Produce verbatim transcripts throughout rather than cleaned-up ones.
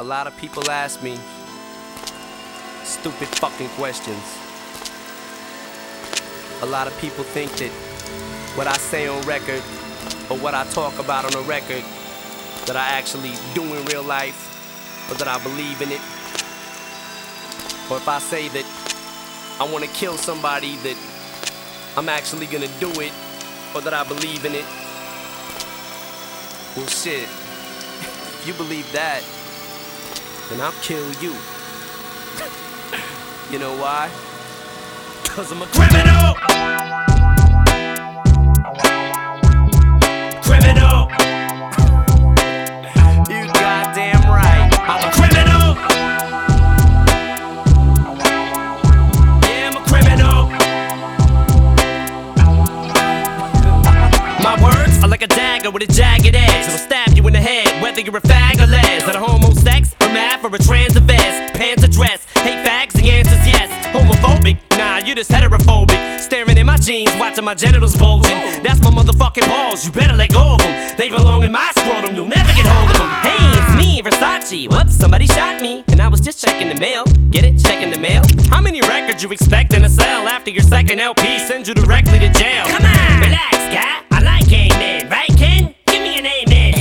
A lot of people ask me stupid fucking questions. A lot of people think that what I say on record or what I talk about on a record that I actually do in real life, or that I believe in it. Or if I say that I want to kill somebody, that I'm actually gonna do it, or that I believe in it. Well, shit, if you believe that, then I'll kill you. You know why? Cause I'm a criminal! Criminal! You goddamn right, I'm a criminal! Yeah, I'm a criminal! My words are like a dagger with a jagged edge. It'll stab you in the head, whether you're a fag or les. That a homo sex, a math, or a trans vest. Pants or dress, hate fags, the answer's yes. Homophobic, nah, you just heterophobic. Staring in my jeans, watching my genitals bulging. That's my motherfucking balls, you better let go of them. They belong in my scrotum, you'll never get hold of them. Hey, it's me, Versace. Whoops, somebody shot me, and I was just checking the mail. Get it? Checking the mail? How many records you expecting to sell after your second L P sends you directly to jail? Come on, relax, guy. I like amen, right, Ken? Give me an amen.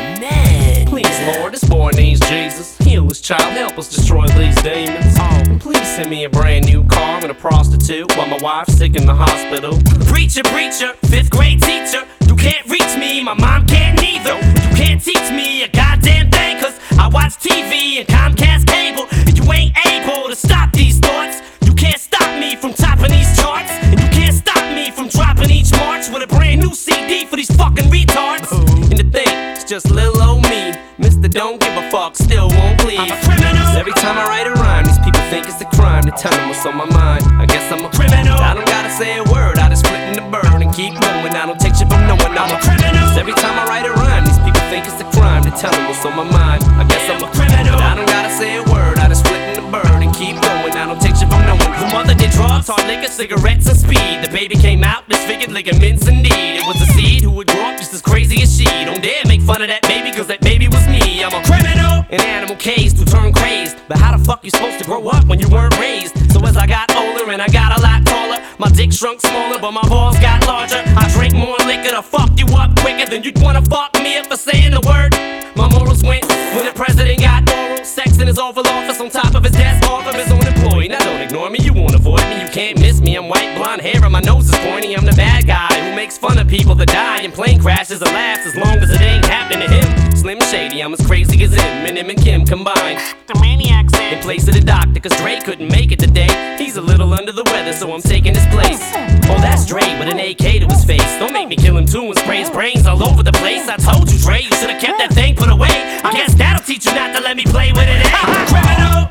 Amen. Please, Lord, this boy needs Jesus. Heal his child, help us destroy these demons. Oh, please send me a brand new car and a prostitute while my wife's sick in the hospital. Preacher, preacher, fifth grade teacher. You can't reach me, my mom can't neither. You can't teach me a goddamn thing, cause I watch T V and Comcast cable, and you ain't able to stop these thoughts. You can't stop me from topping these charts, and you can't stop me from dropping each March with a brand new C D for these fucking retards. And the thing, it's just little old me, Mister Don't Give a Fuck, still won't please. I'm a criminal. Every time I write a rhyme, these people think it's a crime to tell them what's on my mind. I guess I'm a criminal. I don't gotta say a word, I just flip in the bird and keep going. I don't take shit from no one, I'm a criminal. Every time I write a rhyme, these people think it's a crime to tell them what's on my mind. I guess I'm a criminal. I don't gotta say a word, I just flip in the bird and keep going. I don't take shit from no one. The mother did drugs, hard liquor, cigarettes, and speed. The baby came out, disfigured ligaments indeed. It was a seed who would grow up just as crazy as she. Don't dare make fun of that baby, cause that baby was me. I'm a criminal, an animal caged to turn crazed. But how the fuck you supposed to grow up when you weren't raised? So as I got older and I got a lot taller, my dick shrunk smaller, but my balls got larger. I drank more liquor to fuck you up quicker than you'd wanna fuck me up for saying the word. My morals went when the president got oral sex in his Oval Office on top of his desk, off of his own employee. Now don't ignore me, you won't avoid me, you can't miss me. I'm white, blonde hair, and my nose is pointy. I'm the bad guy who makes fun of people that die in plane crashes and laughs as long as it ain't happening to him. Slim Shady, I'm as crazy as him, and him and Kim combined. The maniac's in. In place of the doctor, cause Dre couldn't make it today. He's a little under the weather, so I'm taking his place. Oh, that's Dre with an A K to his face. Don't make me kill him too and spray his brains all over the place. I told you, Dre, you should've kept that thing put away. I guess that'll teach you not to let me play with it, eh? Criminal!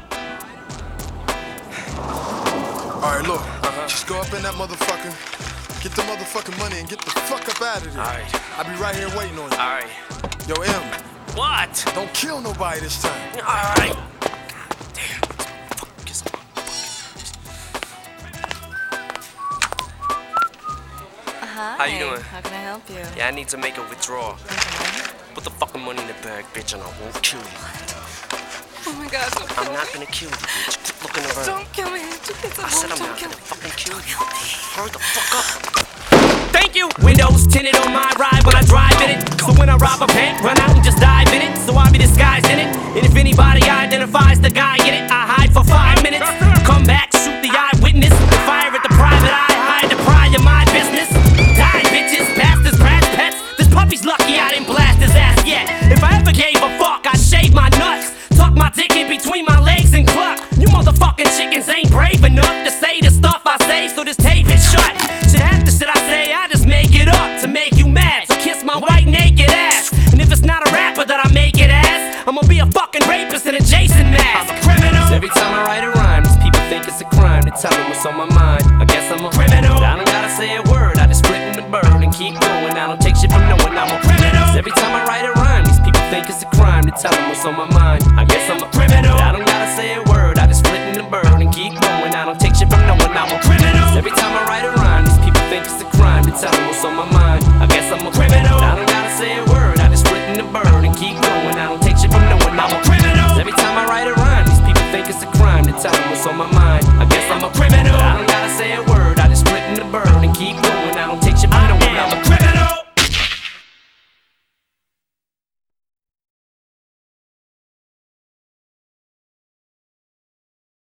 Alright, look, uh-huh. Just go up in that motherfucker, get the motherfucking money, and get the fuck up out of there. Alright. I'll be right here waiting on you. Alright. Yo, M. What? Don't kill nobody this time. Alright. Hi. How you doing? How can I help you? Yeah, I need to make a withdrawal. Put the fucking money in the bag, bitch, and I won't kill you. Oh my God, don't kill I'm not me. gonna kill you, bitch. Keep looking around. Don't kill me. It's a I said I'm don't not kill gonna me. fucking kill you. Hurry the fuck up. Thank you! Windows tinted on my ride when I drive in it. So when I rob a bank, run out and just dive in it. So I'll be disguised in it. And if anybody identifies the guy in it, I hide for five minutes. Come back, shoot the eyewitness. Fire at the private eye, hide to pry in my business. Die, bitches, bastards, brats, pets. This puppy's lucky I didn't blast his ass yet. If I ever gave a fuck, I'd shave my nuts. Tuck my dick in between my legs and cluck. You motherfucking chickens ain't brave enough to say the stuff I say, so this tape is shut. Shit half the shit I say, I just make it up to make you mad. So kiss my white naked ass. And if it's not a rapper that I make it as, I'ma be a fucking rapist in a Jason mask. I'm a criminal. Every time I write a rhyme, these people think it's a crime to tell them what's on my mind. I guess I'm a criminal. I don't gotta say a word, I just flip in the bird and keep going. I don't take shit from no one, I'm a criminal. Every time I write a rhyme, these people think it's a crime to tell them what's on my mind. I guess I'm a criminal. I don't gotta say a word, I just flip in the bird and keep going. I don't take shit from no one, I'm a criminal. Every time I write a rhyme, these people think it's a crime to tell them what's on my mind. I guess I'm a criminal. I don't gotta say a word, I just flip in the bird and keep going. I don't take shit from no one, I'm a criminal. Every time tell them what's on my mind. I guess I'm a criminal. I don't gotta say a word, I just split in the bird and keep going. I don't take